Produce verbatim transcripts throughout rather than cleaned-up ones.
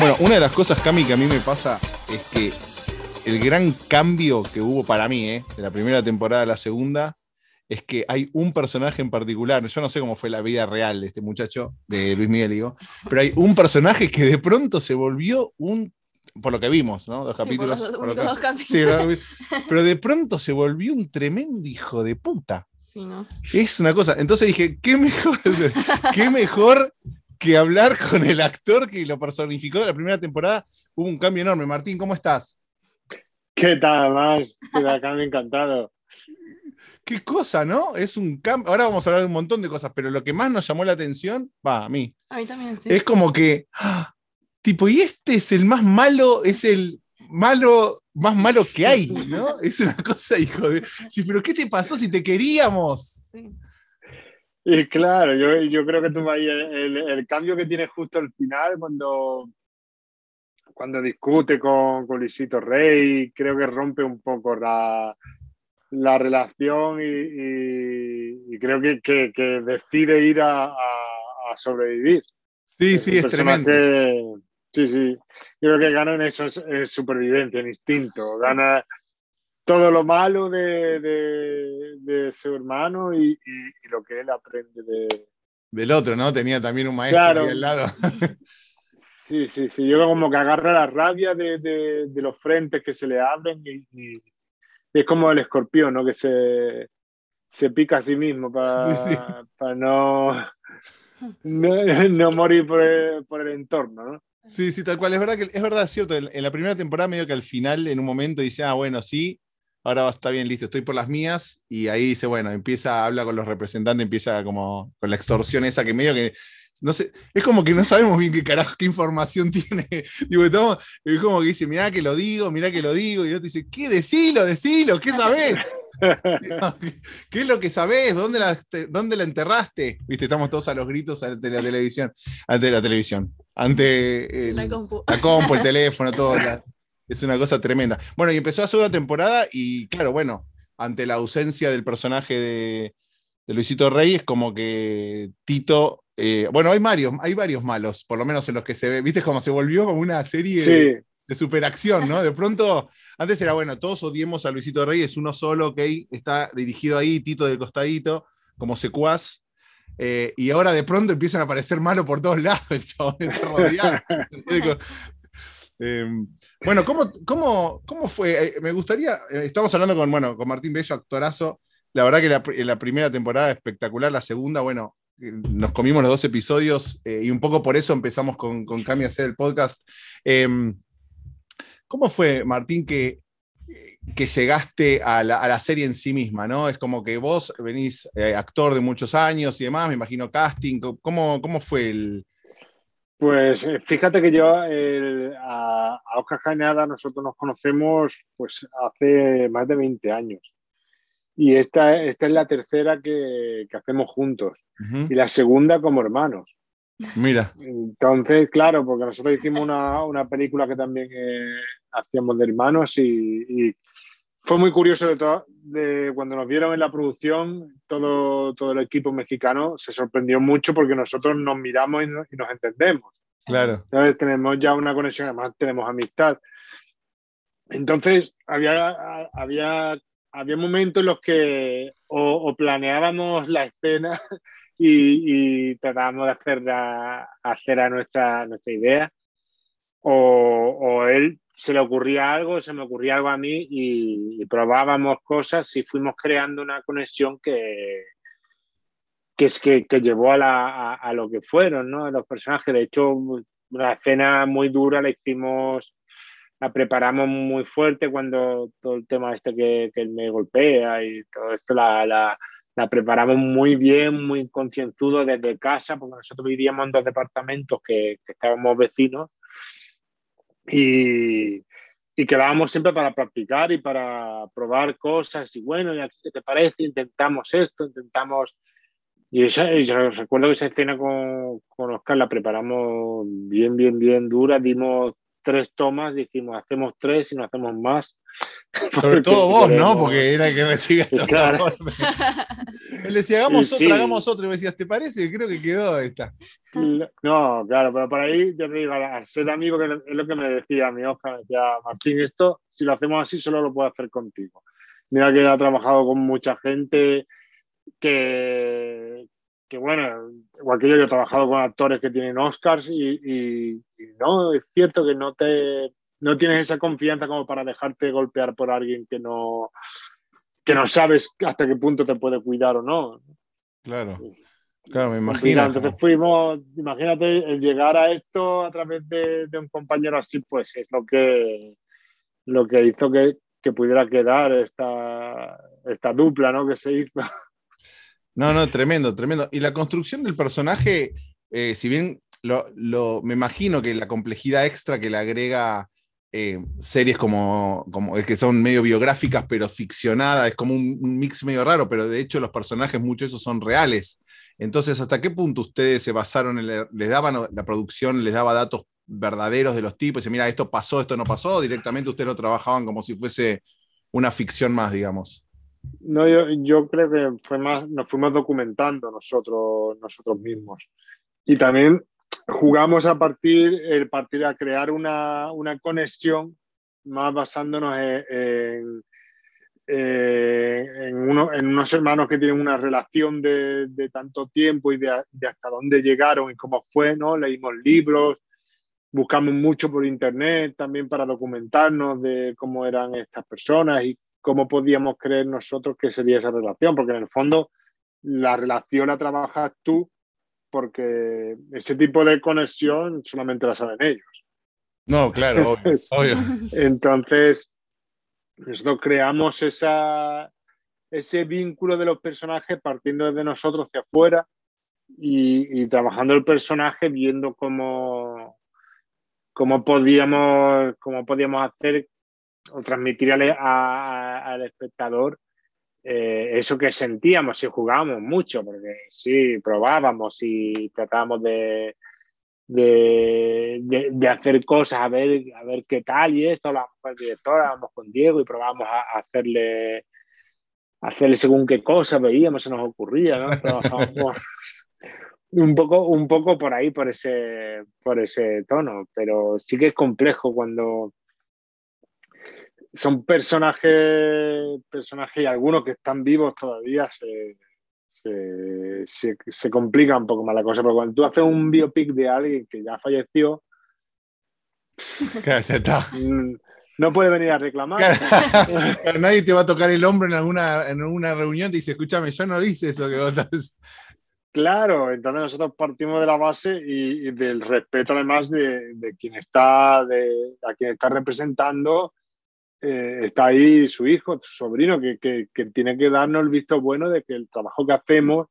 Bueno, una de las cosas, Cami, que a mí me pasa es que el gran cambio que hubo para mí, ¿eh? De la primera temporada a la segunda, es que hay un personaje en particular, yo no sé cómo fue la vida real de este muchacho, de Luis Miguel, digo, pero hay un personaje que de pronto se volvió un, por lo que vimos, ¿no? Dos Sí, capítulos. por los por lo únicos que- dos capítulos. Sí, ¿no? Pero de pronto se volvió un tremendo hijo de puta. Sí, ¿no? Es una cosa. Entonces dije, ¿qué mejor, qué mejor que hablar con el actor que lo personificó en la primera temporada? Hubo un cambio enorme. Martín, ¿cómo estás? ¿Qué tal, más? ¿Qué tal, Cami? Encantado. Qué cosa, ¿no? Es un cambio. Ahora vamos a hablar de un montón de cosas, pero lo que más nos llamó la atención, va, a mí, A mí también, sí. es como que, ¡ah! Tipo, y este es el más malo, es el malo, más malo que hay, ¿no? Es una cosa, hijo de. Sí, pero ¿qué te pasó si te queríamos? Sí. Y claro, yo, yo creo que tú ahí el, el, el cambio que tiene justo al final, cuando, cuando discute con, con Luisito Rey, creo que rompe un poco la, la relación y, y, y creo que, que, que decide ir a, a, a sobrevivir. Sí, Es sí, un es personaje, tremendo. sí, sí. Yo creo que gana en eso, es, es supervivencia, en instinto. Gana todo lo malo de, de, de su hermano y, y, y lo que él aprende de... Del otro, ¿no? Tenía también un maestro Claro. ahí al lado. Sí, sí, sí. Yo como que agarra la rabia de, de, de los frentes que se le abren y, y es como el escorpión, ¿no? Que se, se pica a sí mismo para, Sí, sí. para no, no, no morir por el, por el entorno, ¿no? Sí, sí, tal cual. Es verdad, que, es verdad, es cierto. En, en la primera temporada, medio que al final, en un momento, dice, ah, bueno, sí, ahora va, está bien, listo, estoy por las mías. Y ahí dice, bueno, empieza, habla con los representantes, empieza como con la extorsión esa que medio que. No sé, es como que no sabemos bien qué carajo, qué información tiene. Digo, estamos, es como que dice, mirá que lo digo, mirá que lo digo. Y otro dice, ¿qué? Decilo, decilo, ¿qué sabés? ¿Qué es lo que sabés? ¿Dónde la, dónde la enterraste? Viste, estamos todos a los gritos ante la televisión, ante la televisión, ante el, La compu. la compu, el teléfono, todo. La, es una cosa tremenda. Bueno, y empezó la segunda temporada y claro, bueno, ante la ausencia del personaje de, de Luisito Rey, es como que Tito, eh, bueno, hay varios, hay varios malos, por lo menos en los que se ve, viste, como se volvió como una serie Sí. de, de superacción, ¿no? De pronto, antes era, bueno, todos odiemos a Luisito Rey, es uno solo, ok, está dirigido ahí, Tito del costadito, como secuaz, eh, y ahora de pronto empiezan a aparecer malos por todos lados, el chabón está rodeado. eh, bueno, ¿cómo, cómo, cómo fue? Eh, me gustaría, eh, estamos hablando con, bueno, con Martín Bello, actorazo, la verdad que la, la primera temporada espectacular, la segunda, bueno, nos comimos los dos episodios eh, y un poco por eso empezamos con, con Cami a hacer el podcast. Eh, ¿Cómo fue, Martín, que, que llegaste a la, a la serie en sí misma, ¿no? Es como que vos venís eh, actor de muchos años y demás, me imagino casting. ¿Cómo, cómo fue el...? Pues fíjate que yo el, a, a Óscar Cañada nosotros nos conocemos pues hace más de veinte años. Y esta, esta es la tercera que, que hacemos juntos. Uh-huh. Y la segunda como hermanos. Mira. Entonces, claro, porque nosotros hicimos una, una película que también eh, hacíamos de hermanos y, y fue muy curioso de, todo, de cuando nos vieron en la producción, todo, todo el equipo mexicano se sorprendió mucho porque nosotros nos miramos y nos, y nos entendemos. Claro. ¿Sabes? Tenemos ya una conexión, además tenemos amistad. Entonces, había, había, había momentos en los que o, o planeábamos la escena y, y tratábamos de hacer, la, hacer a nuestra, nuestra idea, o, o él se le ocurría algo, se me ocurría algo a mí y, y probábamos cosas y fuimos creando una conexión que, que, es que, que llevó a, la, a, a lo que fueron, ¿no? Los personajes. De hecho, una escena muy dura la hicimos, la preparamos muy fuerte cuando todo el tema este que, que él me golpea y todo esto la, la, la preparamos muy bien, muy concienzudo desde casa, porque nosotros vivíamos en dos departamentos que, que estábamos vecinos y, y quedábamos siempre para practicar y para probar cosas y bueno, ¿y aquí qué te parece? Intentamos esto, intentamos... Y esa, yo recuerdo que esa escena con, con Óscar la preparamos bien, bien, bien dura, dimos tres tomas, dijimos, hacemos tres y no hacemos más. Sobre todo vos, queremos, ¿no? Porque era el que recibía estos claro. Él decía, hagamos Y otra, sí, hagamos otra. Y me decías, ¿te parece? Creo que quedó esta. no, claro, pero por ahí, yo te digo, al ser amigo, que es lo que me decía mi Oscar, me decía, Martín, esto, si lo hacemos así, solo lo puedo hacer contigo. Mira que ha trabajado con mucha gente que, que bueno, igual que yo, yo he trabajado con actores que tienen Oscars y, y, y no, es cierto que no te no tienes esa confianza como para dejarte golpear por alguien que no, que no sabes hasta qué punto te puede cuidar o no. Claro, claro, me imagino. Complicado. Es Entonces como, fuimos, imagínate, el llegar a esto a través de, de un compañero así, pues es lo que, lo que hizo que, que pudiera quedar esta, esta dupla, ¿no? Que se hizo. no, no, tremendo, tremendo. Y la construcción del personaje, eh, si bien lo, lo- me imagino que la complejidad extra que le agrega eh, series como, como es que son medio biográficas, pero ficcionadas, es como un, un mix medio raro, pero de hecho los personajes, muchos de esos son reales. Entonces, ¿hasta qué punto ustedes se basaron en, la- les daban, la producción les daba datos verdaderos de los tipos? Y mira, esto pasó, esto no pasó, directamente ustedes lo trabajaban como si fuese una ficción más, digamos. No, yo, yo creo que fue más, nos fuimos documentando nosotros, nosotros mismos. Y también jugamos a partir, el partir a crear una, una conexión más basándonos en, en, en, uno, en, unos hermanos que tienen una relación de, de tanto tiempo y de, de, hasta dónde llegaron y cómo fue, ¿no? Leímos libros, buscamos mucho por internet también para documentarnos de cómo eran estas personas y cómo podíamos creer nosotros que sería esa relación, porque en el fondo la relación la trabajas tú porque ese tipo de conexión solamente la saben ellos. No, claro, obvio, Entonces, obvio. entonces nosotros creamos esa, ese vínculo de los personajes partiendo desde nosotros hacia afuera y, y trabajando el personaje, viendo cómo, cómo, podíamos, cómo podíamos hacer o transmitir al, a, al espectador eh, eso que sentíamos y jugábamos mucho, porque sí, probábamos y tratábamos de, de, de, de hacer cosas, a ver, a ver qué tal y esto, hablábamos con el director, hablábamos con Diego y probábamos a, a hacerle, a hacerle según qué cosa veíamos, se nos ocurría, ¿no? Trabajábamos un poco, un poco por ahí, por ese, por ese tono, pero sí que es complejo cuando son personajes, personajes y algunos que están vivos todavía se, se, se, se complica un poco más la cosa, porque cuando tú haces un biopic de alguien que ya falleció, Claro, ya está. mm, no puede venir a reclamar. Claro, claro, nadie te va a tocar el hombro en alguna, en alguna reunión y te dice, escúchame, yo no hice eso que vos estás. Claro, entonces nosotros partimos de la base y, y del respeto además de, de quien está, de, a quien está representando. Eh, está ahí su hijo, su sobrino, que, que, que, tiene que darnos el visto bueno de que el trabajo que hacemos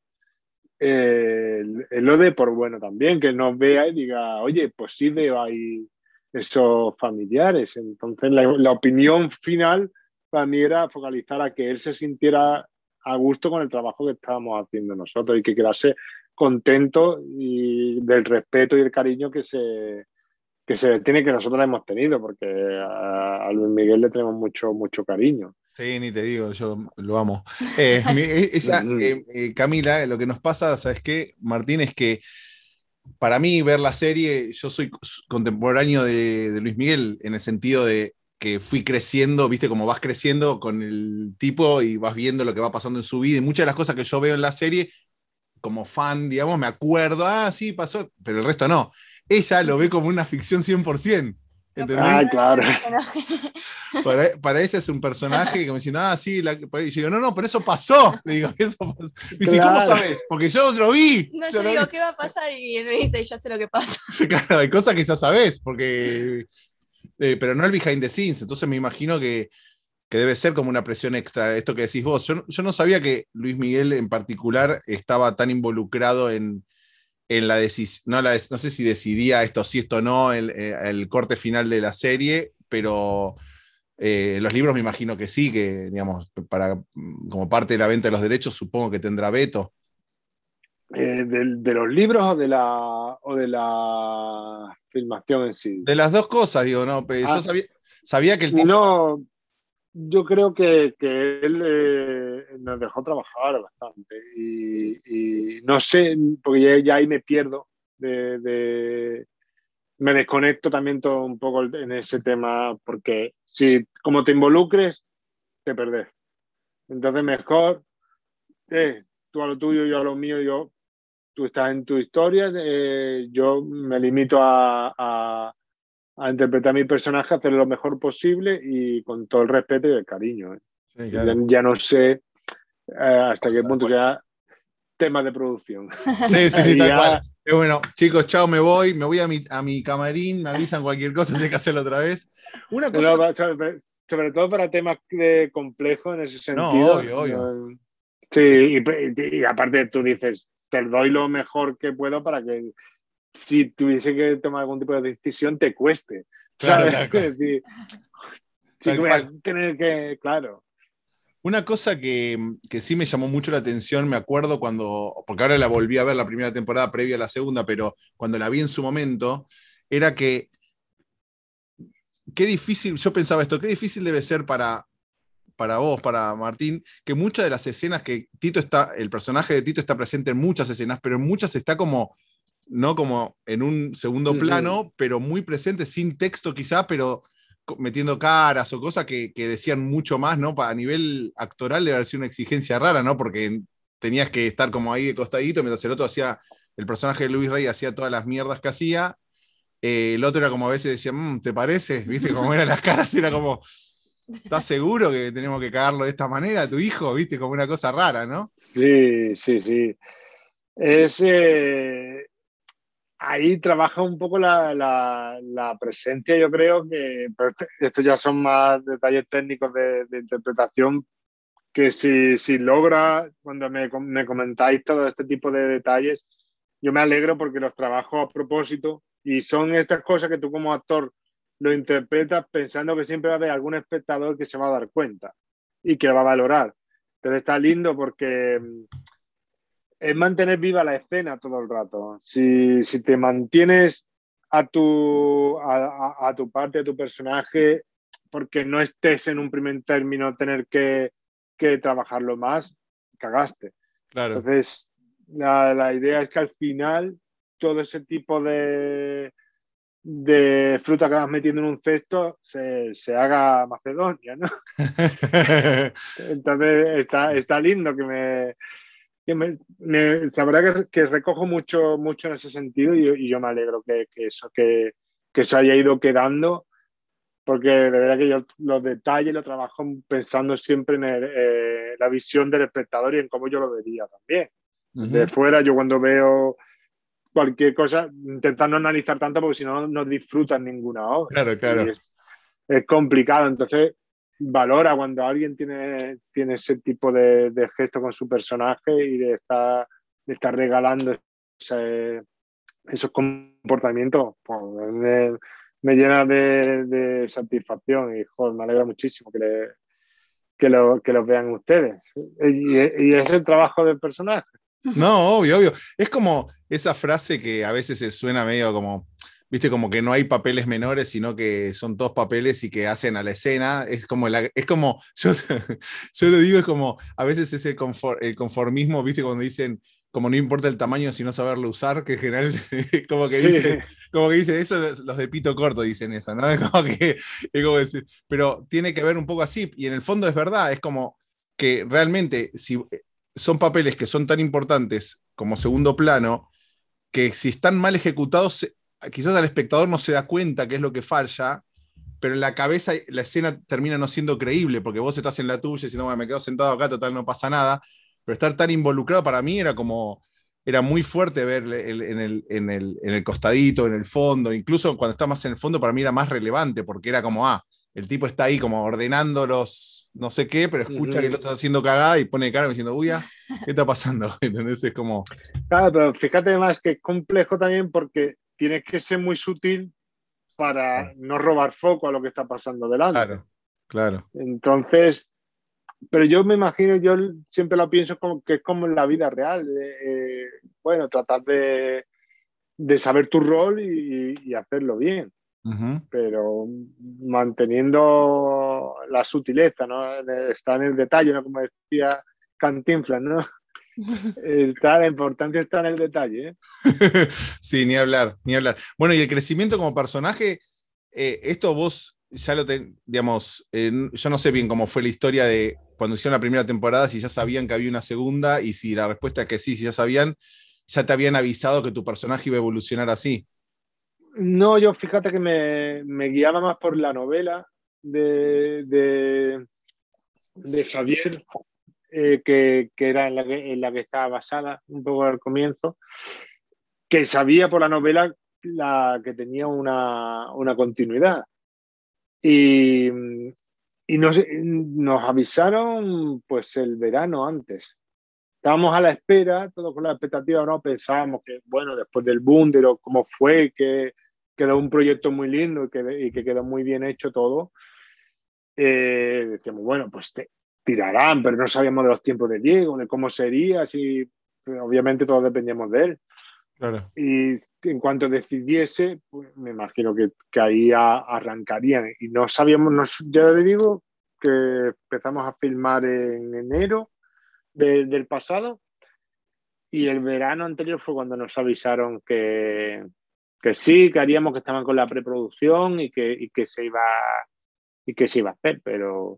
eh, él lo dé por bueno también, que nos vea y diga, oye, pues sí veo ahí esos familiares. Entonces la, la opinión final para mí era focalizar a que él se sintiera a gusto con el trabajo que estábamos haciendo nosotros y que quedase contento y del respeto y el cariño que se, que se tiene, que nosotros hemos tenido, porque a, a Luis Miguel le tenemos mucho, mucho cariño. Sí, ni te digo, yo lo amo. Eh, mi- esa, eh, eh, Camila, lo que nos pasa, ¿sabes qué, Martín? Es que para mí ver la serie, yo soy contemporáneo de, de Luis Miguel, en el sentido de que fui creciendo, viste, como vas creciendo con el tipo y vas viendo lo que va pasando en su vida, y muchas de las cosas que yo veo en la serie, como fan, digamos, me acuerdo, ah, sí, pasó, pero el resto no. Ella lo ve como una ficción cien por ciento. ¿Entendés? Ah, claro. Para, para ella es un personaje que me dice, ah, sí, la, y yo digo, no, no, pero eso pasó. Le digo, eso pasó. Me dice, Claro. ¿cómo sabes? Porque yo lo vi. No, yo yo lo digo, vi. ¿qué va a pasar? Y él me dice, ya sé lo que pasa. Claro, hay cosas que ya sabes, porque. Eh, pero no el behind the scenes. Entonces me imagino que, que debe ser como una presión extra, esto que decís vos. Yo, yo no sabía que Luis Miguel en particular estaba tan involucrado en, en la decisión, no, la, no sé si decidía esto sí, esto no, el, el corte final de la serie, pero eh, los libros me imagino que sí, que digamos, para, como parte de la venta de los derechos, supongo que tendrá veto. Eh, de, de los libros o de la o de la filmación en sí. De las dos cosas, digo, no, pero Ah, yo sabía, sabía que el tipo. no, yo creo que, que él eh, nos dejó trabajar bastante y, y no sé, porque ya, ya ahí me pierdo, de, de- me desconecto también todo un poco en ese tema, porque si como te involucres, te perdés. Entonces mejor, eh, tú a lo tuyo, yo a lo mío, yo, tú estás en tu historia, eh, yo me limito a, a, a interpretar mi personaje, hacer lo mejor posible y con todo el respeto y el cariño. ¿eh? Sí, Ya, claro. ya no sé eh, hasta qué Tal punto cual. sea tema de producción. Sí, sí, sí, Ahí tal cual. ya, Es bueno, chicos, chao, me voy, me voy a mi, a mi camarín, me avisan cualquier cosa, si hay que hacerlo otra vez. Una cosa, no, sobre, sobre todo para temas de complejos en ese no, sentido. obvio, obvio. No, sí, Sí, sí, y, y aparte tú dices, te doy lo mejor que puedo para que si tuviese que tomar algún tipo de decisión te cueste. claro, ¿Sabes? tal cual. Es decir, sí que Tal voy a cual. tener que, claro. Una cosa que, que sí me llamó mucho la atención, me acuerdo cuando, porque ahora la volví a ver la primera temporada previa a la segunda, pero cuando la vi en su momento, era que qué difícil, yo pensaba esto, qué difícil debe ser para, para vos, para Martín, que muchas de las escenas que Tito está, el personaje de Tito está presente en muchas escenas, pero en muchas está como, no como en un segundo Ujú. plano, pero muy presente, sin texto quizá, pero metiendo caras o cosas que, que decían mucho más, ¿no? A nivel actoral debe haber sido una exigencia rara, ¿no? Porque tenías que estar como ahí de costadito, mientras el otro hacía, el personaje de Luis Rey hacía todas las mierdas que hacía. Eh, el otro era como a veces decía, mmm, ¿te parece? ¿Viste cómo eran las caras? Era como, ¿estás seguro que tenemos que cagarlo de esta manera a tu hijo? ¿Viste? Como una cosa rara, ¿no? Sí, sí, sí. Es, eh, ahí trabaja un poco la, la, la presencia, yo creo que pero estos ya son más detalles técnicos de, de interpretación que si, si logra, cuando me, me comentáis todo este tipo de detalles, yo me alegro porque los trabajo a propósito y son estas cosas que tú como actor lo interpretas pensando que siempre va a haber algún espectador que se va a dar cuenta y que va a valorar. Pero está lindo porque es mantener viva la escena todo el rato. Si, si te mantienes a tu, a, a, a, tu parte, a tu personaje, porque no estés en un primer término tener que, que trabajarlo más, cagaste. Claro. Entonces, la, la idea es que al final todo ese tipo de, de fruta que vas metiendo en un cesto se, se haga Macedonia, ¿no? Entonces, está, está lindo que me, que me, me, la verdad que, que, recojo mucho, mucho en ese sentido y, y yo me alegro que, que eso que, que se haya ido quedando, porque de verdad que yo los detalles los trabajo pensando siempre en el, eh, la visión del espectador y en cómo yo lo vería también. Uh De -huh. fuera, yo cuando veo cualquier cosa, intentando no analizar tanto porque si no, no disfrutas ninguna obra. Claro, Y claro. es, es complicado. Entonces, valora cuando alguien tiene, tiene ese tipo de, de gesto con su personaje y de estar, de estar regalando ese, esos comportamientos, pues, me, me llena de, de satisfacción y joder, me alegra muchísimo que, le, que, lo, que los vean ustedes. Y, y es el trabajo del personaje. No, obvio, obvio. Es como esa frase que a veces se suena medio como, viste, como que no hay papeles menores, sino que son todos papeles y que hacen a la escena. Es como, la, es como yo, yo lo digo, es como, a veces ese conform, el conformismo, viste, cuando dicen, como no importa el tamaño, sino saberlo usar, que en general, como que Sí. dicen, como que dicen eso, los de pito corto dicen eso, ¿no? Es como que, es como decir, pero tiene que ver un poco así, y en el fondo es verdad, es como que realmente, si son papeles que son tan importantes como segundo plano, que si están mal ejecutados, quizás al espectador no se da cuenta qué es lo que falla, pero en la cabeza la escena termina no siendo creíble, porque vos estás en la tuya diciendo, bueno, me quedo sentado acá, total no pasa nada, pero estar tan involucrado para mí era como, era muy fuerte ver el, en, el, en, el, en el costadito, en el fondo, incluso cuando está más en el fondo para mí era más relevante, porque era como, ah, el tipo está ahí como ordenando los no sé qué, pero escucha que lo está haciendo cagada y pone cara diciendo, uy, ¿qué está pasando? ¿Entendés? Es como... Claro, pero fíjate además que es complejo también porque tienes que ser muy sutil para no robar foco a lo que está pasando delante. Claro, claro. Entonces, pero yo me imagino, yo siempre lo pienso como que es como en la vida real. Eh, bueno, tratar de, de saber tu rol y, y hacerlo bien. Ujú. pero manteniendo la sutileza, ¿no? Está en el detalle, ¿no? Como decía Cantinflas, ¿no? Está, la importancia está en el detalle, ¿eh? Sí, ni hablar, ni hablar. Bueno, y el crecimiento como personaje, eh, esto vos ya lo ten, digamos, eh, yo no sé bien cómo fue la historia de cuando hicieron la primera temporada, si ya sabían que había una segunda, y si la respuesta es que sí, si ya sabían, ya te habían avisado que tu personaje iba a evolucionar así. No, yo fíjate que me, me guiaba más por la novela de, de, de Javier, eh, que, que era en la que, en la que estaba basada un poco al comienzo, que sabía por la novela la, que tenía una, una continuidad. Y, y nos, nos avisaron pues el verano antes. Estábamos a la espera, todos con la expectativa, ¿no? Pensábamos que, bueno, después del boom, de lo, cómo fue, que quedó un proyecto muy lindo y que, y que quedó muy bien hecho todo. Eh, decíamos, bueno, pues te, tirarán, pero no sabíamos de los tiempos de Diego, de cómo sería, si obviamente todos dependíamos de él. Claro. Y en cuanto decidiese, pues me imagino que, que ahí a, arrancarían. Y no sabíamos, nos, ya le digo que empezamos a filmar en enero de, del pasado, y el verano anterior fue cuando nos avisaron que, que sí, que haríamos, que estaban con la preproducción y que, y que se iba y que se iba a hacer, pero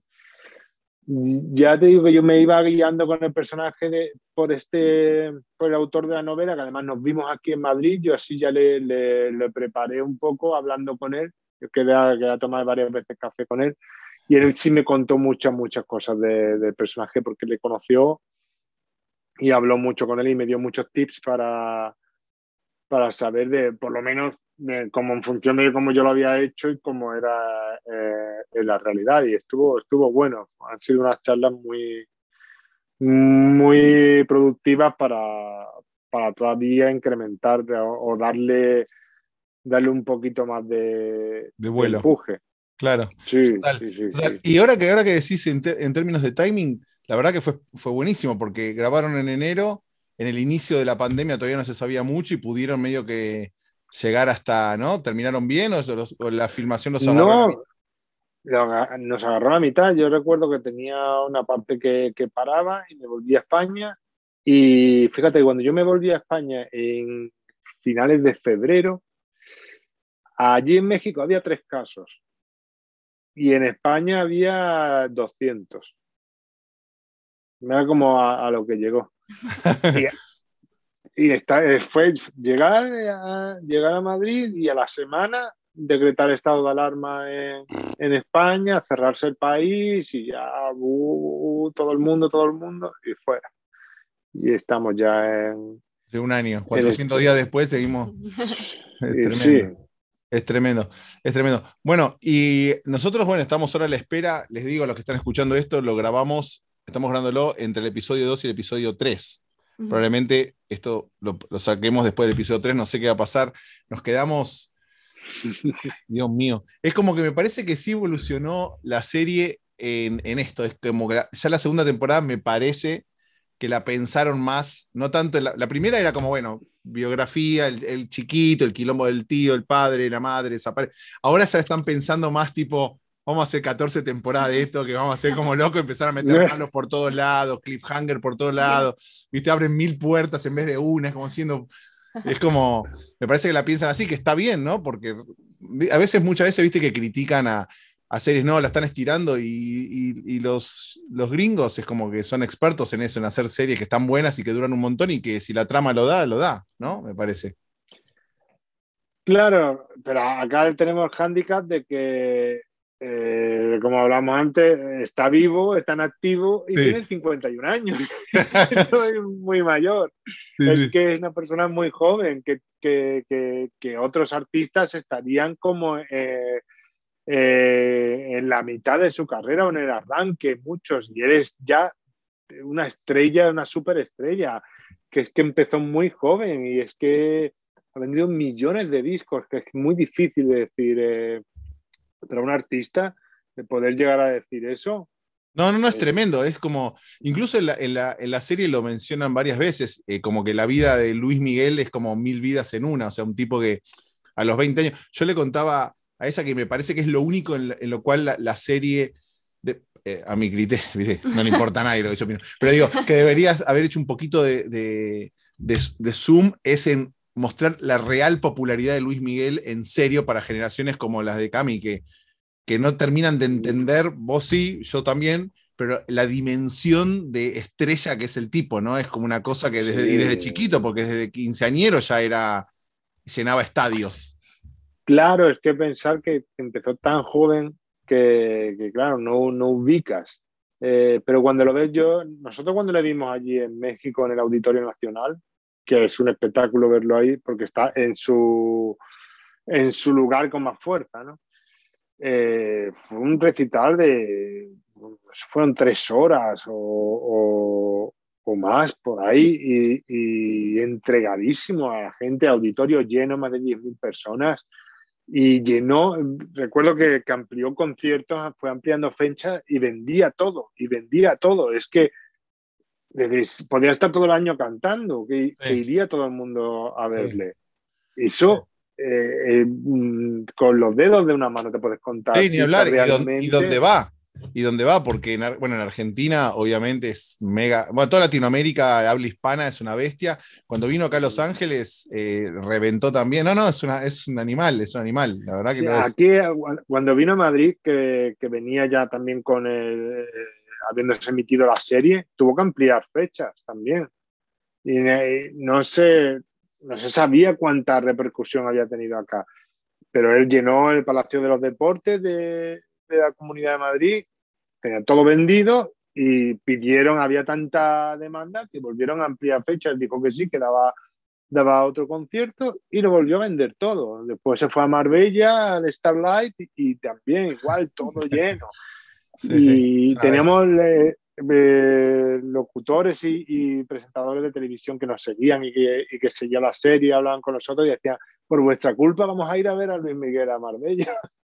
ya te digo que yo me iba guiando con el personaje de, por este por el autor de la novela, que además nos vimos aquí en Madrid. Yo así ya le, le, le preparé un poco hablando con él. Yo quedé a, quedé a tomar varias veces café con él, y él sí me contó muchas, muchas cosas de, del personaje, porque le conoció y habló mucho con él y me dio muchos tips para, para saber de, por lo menos, de cómo en función de cómo yo lo había hecho y cómo era eh, en la realidad. Y estuvo, estuvo bueno. Han sido unas charlas muy, muy productivas para, para todavía incrementar o, o darle, darle un poquito más de, De de vuelo. empuje. Claro. Sí, Total, sí, sí, total. sí. Y ahora que, ahora que decís en, te- en términos de timing, la verdad que fue, fue buenísimo porque grabaron en enero, en el inicio de la pandemia todavía no se sabía mucho y pudieron medio que llegar hasta, ¿no? ¿Terminaron bien o, los- o la filmación los agarró a la mitad? No, lo- nos agarró a la mitad. Yo recuerdo que tenía una parte que, que paraba y me volví a España. Y fíjate, cuando yo me volví a España en finales de febrero, allí en México había tres casos y en España había doscientos. Mira como a, a lo que llegó. Y, y está, eh, fue llegar a, llegar a Madrid y a la semana decretar estado de alarma en, en España, cerrarse el país y ya uh, todo el mundo, todo el mundo y fuera. Y estamos ya en, De un año, en cuatrocientos esto. días después seguimos. Es Y sí, tremendo. Es tremendo, es tremendo. Bueno, y nosotros, bueno, estamos ahora a la espera, les digo a los que están escuchando esto, lo grabamos, estamos grabándolo entre el episodio dos y el episodio tres. Probablemente esto lo, lo saquemos después del episodio tres, no sé qué va a pasar. Nos quedamos, Dios mío, es como que me parece que sí evolucionó la serie en, en esto, es como que la- ya la segunda temporada me parece que la pensaron más, no tanto, en la, la primera era como, bueno, biografía, el, el chiquito, el quilombo del tío, el padre, la madre, desapare- ahora ya están pensando más tipo, vamos a hacer catorce temporadas de esto, que vamos a hacer como loco, empezar a meter malos por todos lados, cliffhanger por todos lados, viste, abren mil puertas en vez de una, es como siendo, es como, me parece que la piensan así, que está bien, ¿no? Porque a veces, muchas veces, viste, que critican a, a series, no, la están estirando y, y, y los, los gringos es como que son expertos en eso, en hacer series que están buenas y que duran un montón y que si la trama lo da, lo da, ¿no? Me parece. claro, pero acá tenemos el hándicap de que, eh, como hablamos antes, está vivo, está en activo y Sí, tiene cincuenta y un años. No es muy mayor. sí, Es sí. que es una persona muy joven, que, que, que, que otros artistas estarían como eh, eh, en la mitad de su carrera o en el arranque, muchos, y eres ya una estrella, una superestrella, que es que empezó muy joven y es que ha vendido millones de discos, que es muy difícil de decir, eh, para un artista, de poder llegar a decir eso. No, no, no, es Es, tremendo. Es como, incluso en la, en la, en la serie lo mencionan varias veces, eh, como que la vida de Luis Miguel es como mil vidas en una, o sea, un tipo que a los veinte años, yo le contaba a esa que me parece que es lo único en, en lo cual la, la serie, de, eh, a mi criterio, ¿viste? No le importa a nadie lo que yo opino, pero digo, que deberías haber hecho un poquito de, de, de, de zoom, es en mostrar la real popularidad de Luis Miguel en serio para generaciones como las de Cami, que, que no terminan de entender, vos sí, yo también, pero la dimensión de estrella que es el tipo, ¿no? Es como una cosa que desde, Sí. y desde chiquito, porque desde quinceañero ya era, llenaba estadios. Claro, es que pensar que empezó tan joven que, que claro, no, no ubicas. Eh, pero cuando lo ves yo, nosotros cuando le vimos allí en México, en el Auditorio Nacional, que es un espectáculo verlo ahí, porque está en su, en su lugar con más fuerza, ¿no? Eh, fue un recital de, fueron tres horas o, o, o más por ahí y, y entregadísimo a la gente, auditorio lleno, más de diez mil personas y llenó, recuerdo que, que amplió conciertos, fue ampliando fechas y vendía todo, y vendía todo, es que desde, podía estar todo el año cantando, que, Sí, que iría todo el mundo a sí, verle. Eso sí. eh, eh, con los dedos de una mano te puedes contar Sí, ni artistas hablar, y, don, y dónde realmente. va, y dónde va, porque en, bueno, en Argentina obviamente es mega, bueno, toda Latinoamérica, habla hispana, es una bestia. Cuando vino acá a Los Ángeles, eh, reventó también. No, no, es, una, es un animal, es un animal, la verdad que Sí, lo es. aquí cuando vino a Madrid, que, que venía ya también con el, habiéndose emitido la serie, tuvo que ampliar fechas también. Y eh, no sé, no se sabía cuánta repercusión había tenido acá, pero él llenó el Palacio de los Deportes de, de la Comunidad de Madrid, tenía todo vendido y pidieron, había tanta demanda que volvieron a ampliar fechas. Dijo que sí, que daba, daba otro concierto y lo volvió a vender todo. Después se fue a Marbella, al Starlight y, y también igual, todo lleno. Sí, sí, es Y una bestia. teníamos eh, eh, locutores y, y presentadores de televisión que nos seguían y que, y que seguían la serie, hablaban con nosotros y decían, por vuestra culpa vamos a ir a ver a Luis Miguel a Marbella.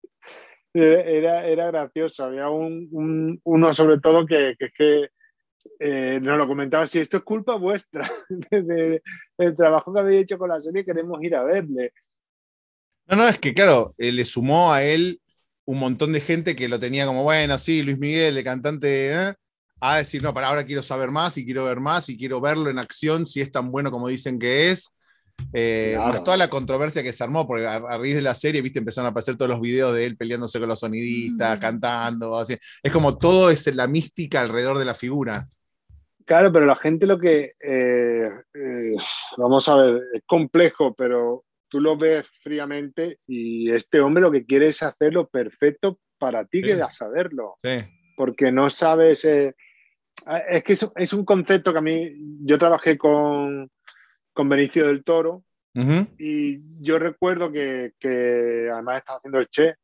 Era, era gracioso. Había un, un, uno sobre todo que, que es que eh, nos lo comentaba, si esto es culpa vuestra, de, de, del trabajo que habéis hecho con la serie, queremos ir a verle. No, no, es que claro, eh, le sumó a él un montón de gente que lo tenía como, bueno, sí, Luis Miguel, el cantante, ¿eh? A decir, no, para ahora quiero saber más y quiero ver más y quiero verlo en acción si es tan bueno como dicen que es. Eh, más toda Claro. la controversia que se armó, porque a, a raíz de la serie, viste, empezaron a aparecer todos los videos de él peleándose con los sonidistas, cantando, así. Es como todo es la mística alrededor de la figura. Claro, pero la gente lo que, eh, eh, vamos a ver, es complejo, pero tú lo ves fríamente y este hombre lo que quiere es hacerlo perfecto para ti Sí, que das a saberlo, sí. porque no sabes, eh, es que es, es, un concepto que a mí, yo trabajé con, con Benicio del Toro Uh-huh. y yo recuerdo que, que además estaba haciendo el Che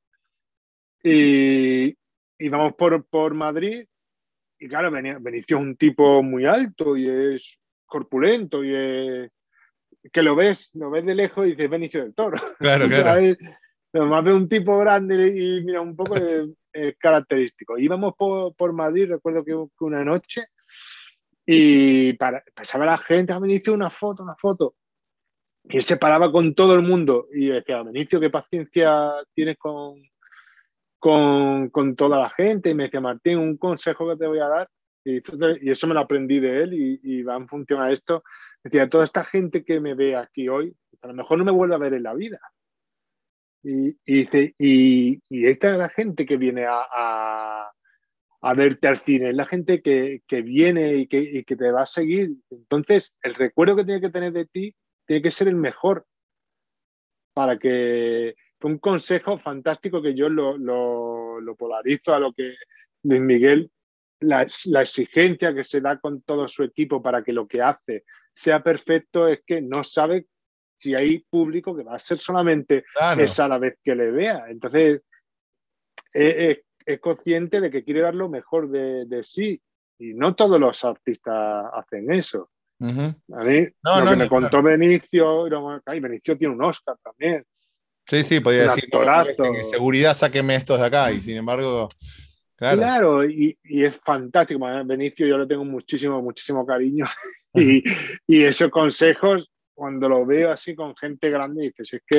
y íbamos por, por Madrid. Y claro, Benicio es un tipo muy alto y es corpulento y es, que lo ves, lo ves de lejos y dices Benicio del Toro. Claro, claro. ¿Sabes? Además ves un tipo grande y mira, un poco es, es característico. Íbamos por, por Madrid, recuerdo que, que una noche, y para, pasaba la gente, a Benicio una foto, una foto. Y él se paraba con todo el mundo y decía, Benicio, qué paciencia tienes con, con, con toda la gente. Y me decía, Martín, un consejo que te voy a dar. Y, y eso me lo aprendí de él y, y va en función a esto. Decía, toda esta gente que me ve aquí hoy, a lo mejor no me vuelve a ver en la vida. Y, y, dice, y, y esta es la gente que viene a, a, a verte al cine, es la gente que, que viene y que, y que te va a seguir. Entonces, el recuerdo que tiene que tener de ti tiene que ser el mejor para que... Fue un consejo fantástico que yo lo, lo, lo polarizo a lo que Luis Miguel, la, la exigencia que se da con todo su equipo para que lo que hace sea perfecto, es que no sabe si hay público que va a ser solamente Claro. esa la vez que le vea. Entonces, es, es, es consciente de que quiere dar lo mejor de, de sí. Y no todos los artistas hacen eso. Uh-huh. A mí, No, lo no, que ni me hablar. contó Benicio, ay, Benicio tiene un Oscar también. Sí, sí, podía Un decir, no, no, este, que actorazo. seguridad, sáquenme estos de acá. Y sin embargo, claro. Claro, y, y es fantástico. Benicio, yo le tengo muchísimo, muchísimo cariño. Y, y esos consejos, cuando lo veo así con gente grande, dices, es que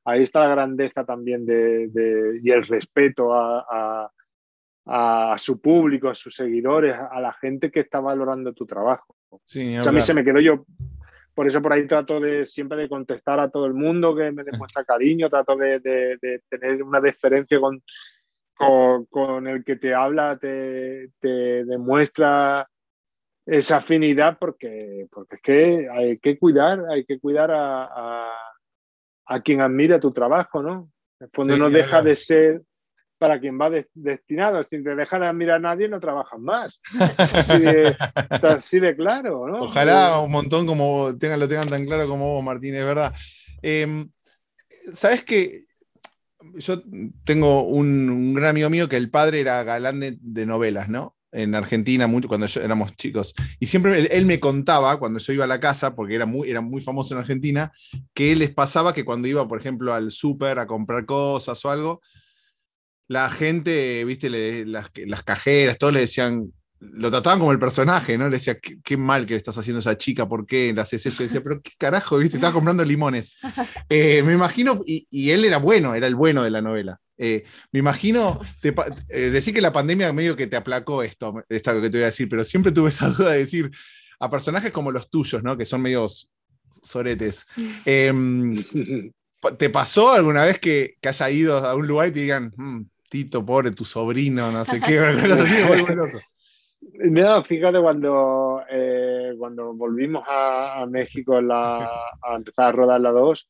ahí está la grandeza también de, de, y el respeto a, a, a su público, a sus seguidores, a la gente que está valorando tu trabajo. Sí, O sea, a mí se me quedó yo, por eso por ahí trato de siempre de contestar a todo el mundo que me demuestra cariño, trato de, de, de tener una deferencia con, con, con el que te habla, te, te demuestra esa afinidad, porque, porque es que hay que cuidar, hay que cuidar a, a, a quien admira tu trabajo, ¿no? Cuando sí, no deja hablar. de ser para quien va de, destinado. Si te dejan de admirar a nadie, no trabajas más. Así de, así de claro, ¿no? Ojalá un montón como vos tengan, lo tengan tan claro como vos, Martín, es verdad. Eh, ¿Sabés qué? Yo tengo un, un gran amigo mío que el padre era galán de, de novelas, ¿no? En Argentina, mucho, cuando yo, éramos chicos. Y siempre él, él me contaba, cuando yo iba a la casa, porque era muy, era muy famoso en Argentina, que les pasaba que cuando iba, por ejemplo, al súper a comprar cosas o algo, la gente, viste, le- las, las cajeras, todos le decían, lo trataban como el personaje, ¿no? Le decía, qué, qué mal que le estás haciendo a esa chica, ¿por qué le haces eso? Y decía, pero qué carajo, viste, estaba comprando limones. Eh, me imagino, y, y, él era bueno, era el bueno de la novela. Eh, me imagino, te, eh, decir que la pandemia medio que te aplacó esto, esto que te voy a decir, pero siempre tuve esa duda de decir, a personajes como los tuyos, ¿no? Que son medios soretes. Eh, ¿Te pasó alguna vez que, que haya ido a un lugar y te digan, mmm, Tito, pobre, tu sobrino, no sé qué, una cosa así, me vuelvo loco? No, fíjate, cuando, eh, cuando volvimos a, a México la, a empezar a rodar la dos,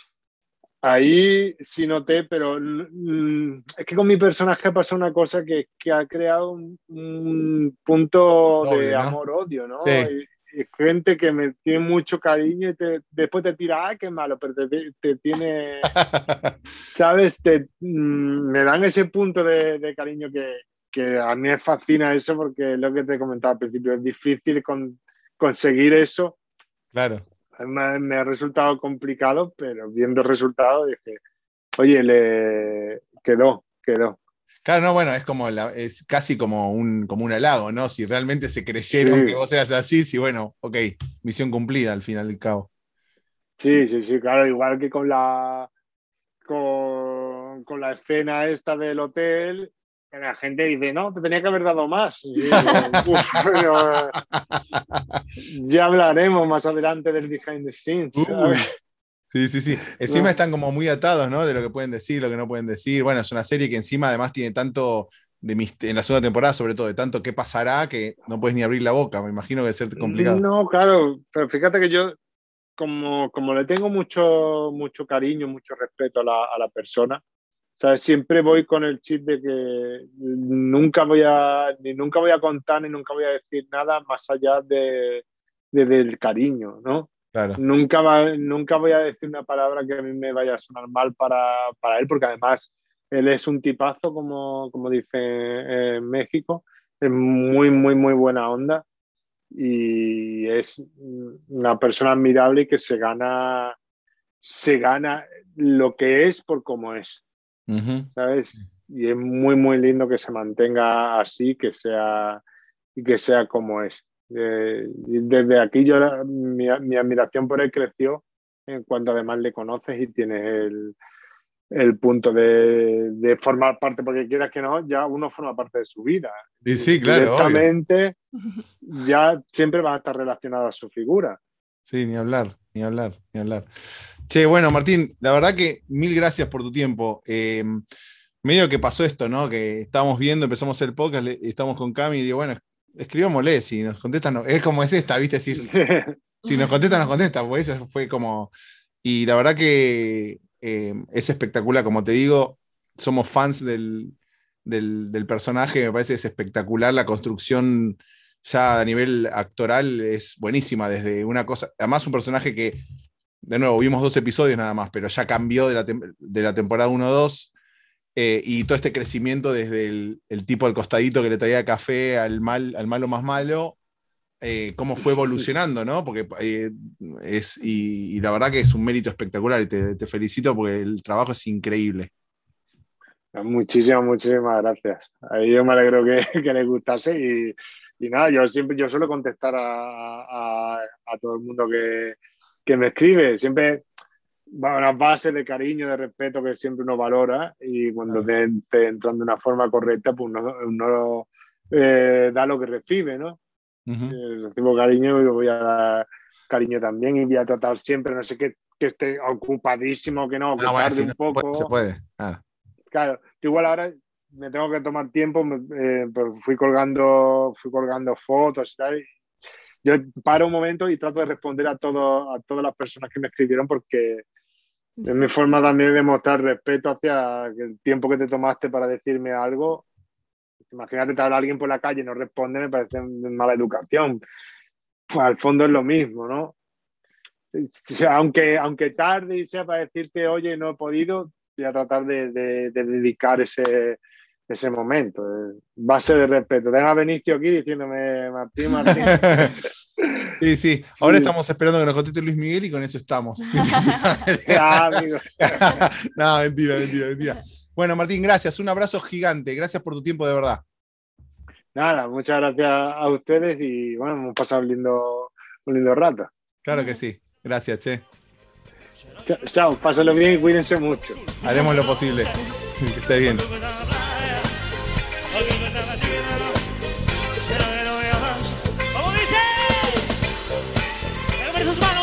ahí sí noté, pero mm, es que con mi personaje ha pasado una cosa que, que ha creado un, un punto de Doble, ¿no? amor-odio, ¿no? Sí. Y, y gente que me tiene mucho cariño y te, después te tira, ¡ay, qué malo! Pero te, te tiene, ¿sabes? Te, mm, me dan ese punto de, de cariño que, que a mí me fascina eso, porque es lo que te comentaba al principio, es difícil con, conseguir eso. Claro. Me, me ha resultado complicado, pero viendo el resultado dije, oye, le quedó, quedó. Claro, no, bueno, es como la, es casi como un, como un halago, ¿no? Si realmente se creyeron que Sí, vos eras así, sí, bueno, ok, misión cumplida al final del cabo. sí, sí, sí, claro, igual que con la con, con la escena esta del hotel, la gente dice, no, te tenía que haber dado más. Y digo, uf, pero ya hablaremos más adelante del behind the scenes, ¿sabes? Uy. Sí, sí, sí. Encima No. están como muy atados, ¿no? De lo que pueden decir, lo que no pueden decir. Bueno, es una serie que encima además tiene tanto, de mist- en la segunda temporada sobre todo, de tanto qué pasará que no puedes ni abrir la boca. Me imagino que debe ser complicado. No, claro, pero fíjate que yo, como, como le tengo mucho, mucho cariño, mucho respeto a la, a la persona, ¿sabes? Siempre voy con el chip de que nunca voy a, ni nunca voy a contar, ni nunca voy a decir nada más allá de, de- del cariño, ¿no? Claro. Nunca, va, nunca voy a decir una palabra que a mí me vaya a sonar mal para, para él, porque además él es un tipazo, como, como dice eh, en México, es muy, muy, muy buena onda y es una persona admirable y que se gana, se gana lo que es por cómo es, Ujú. ¿sabes? Y es muy, muy lindo que se mantenga así, que sea, y que sea como es. Eh, y desde aquí yo, la- mi, mi admiración por él creció en cuanto además le conoces y tienes el, el punto de, de formar parte, porque quieras que no, ya uno forma parte de su vida. Y sí, claro, obvio. Directamente ya siempre va a estar relacionado a su figura. Sí, ni hablar, ni hablar, ni hablar. Che, bueno, Martín, la verdad que mil gracias por tu tiempo. Eh, medio que pasó esto, ¿no? Que estábamos viendo, empezamos a hacer el podcast, le- estamos con Cami y digo, bueno, escribámosle, si nos contestan, no- es como es esta, ¿viste? Si, si nos contestan, nos contestan, pues eso fue como. Y la verdad que eh, es espectacular, como te digo, somos fans del, del, del personaje, me parece que es espectacular la construcción ya a nivel actoral es buenísima, desde una cosa, además un personaje que, de nuevo, vimos dos episodios nada más, pero ya cambió de la, tem de la temporada uno a dos, eh, y todo este crecimiento desde el, el tipo al costadito que le traía café al, mal, al malo más malo, eh, cómo fue evolucionando, ¿no? Porque eh, es, y, y, la verdad que es un mérito espectacular y te, te felicito porque el trabajo es increíble. Muchísimas, muchísimas gracias. Ahí yo me alegro que, que les gustase y, y nada, yo siempre, yo suelo contestar a, a, a todo el mundo que, que me escribe. Siempre unas bases de cariño, de respeto que siempre uno valora, y cuando te, te entran de una forma correcta, pues uno, uno eh, da lo que recibe, ¿no? Uh-huh. Si recibo cariño, yo voy a dar cariño también, y voy a tratar siempre, no sé, que, que esté ocupadísimo, que no, que Ah, bueno, tarde sí, un no, poco. se puede. Ah. Claro, igual ahora me tengo que tomar tiempo, eh, pues fui colgando, fui colgando fotos y tal. Yo paro un momento y trato de responder a, todo, a todas las personas que me escribieron, porque es mi forma también de mostrar respeto hacia el tiempo que te tomaste para decirme algo. Imagínate, te habla alguien por la calle y no responde, me parece mala educación. Pues al fondo es lo mismo, ¿no? O sea, aunque, aunque tarde y sea para decirte, oye, no he podido, voy a tratar de, de, de dedicar ese, ese momento. Base de respeto. Tengo a Benicio aquí diciéndome, Martín, Martín. Sí, sí. Ahora sí. Estamos esperando que nos conteste Luis Miguel y con eso estamos. Ah, amigo. No, mentira, mentira, mentira. Bueno, Martín, gracias. Un abrazo gigante. Gracias por tu tiempo, de verdad. Nada, muchas gracias a ustedes y bueno, hemos pasado un lindo, un lindo rato. Claro que sí. Gracias, che. Chao, chao, pásenlo bien y cuídense mucho. Haremos lo posible. Que esté bien. ¡Como dice! ¡El verso es